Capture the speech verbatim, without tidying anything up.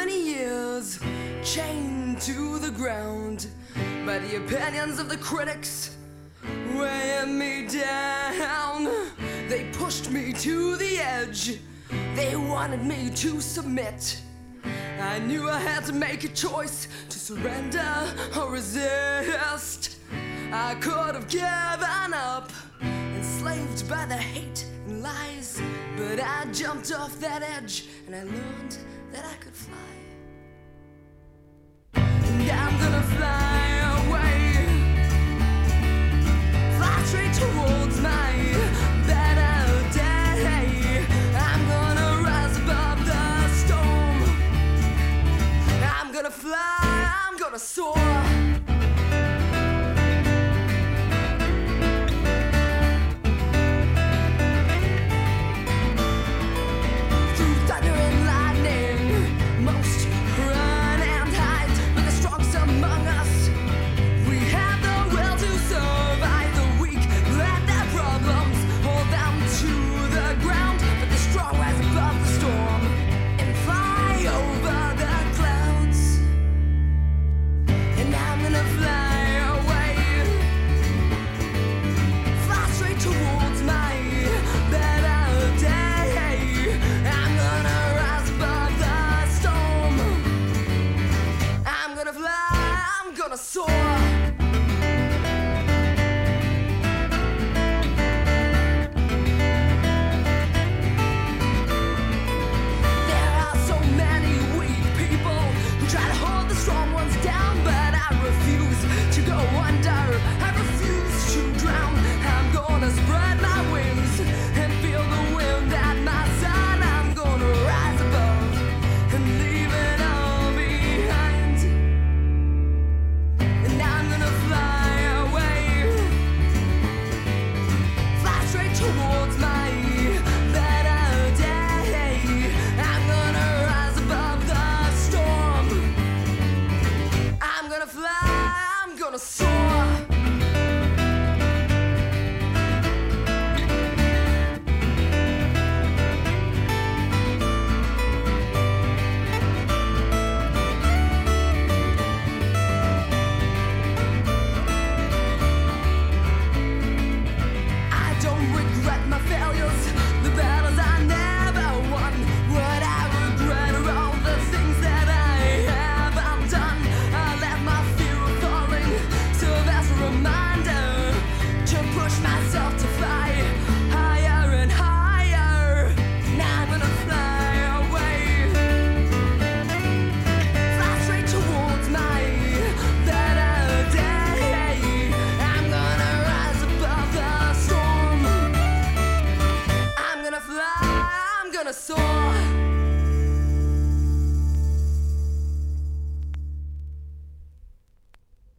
many years, chained to the ground by the opinions of the critics, weighing me down. They pushed me to the edge, they wanted me to submit. I knew I had to make a choice, to surrender or resist. I could have given up, enslaved by the hate and lies, but I jumped off that edge and I learned that I could fly. And I'm gonna fly away, fly straight towards my